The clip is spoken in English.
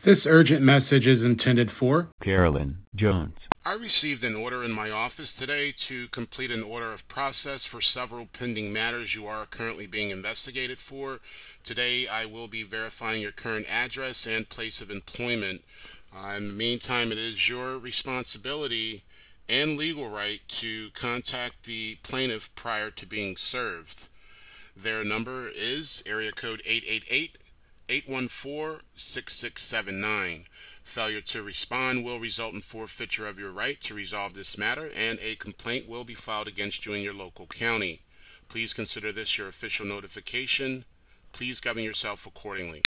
This urgent message is intended for Carolyn Jones. I received an order in my office today to complete an order of process for several pending matters you are currently being investigated for. Today, I will be verifying your current address and place of employment. In the meantime, it is your responsibility and legal right to contact the plaintiff prior to being served. Their number is area code 888-814-6679. Failure to respond will result in forfeiture of your right to resolve this matter, and a complaint will be filed against you in your local county. Please consider this your official notification. Please govern yourself accordingly.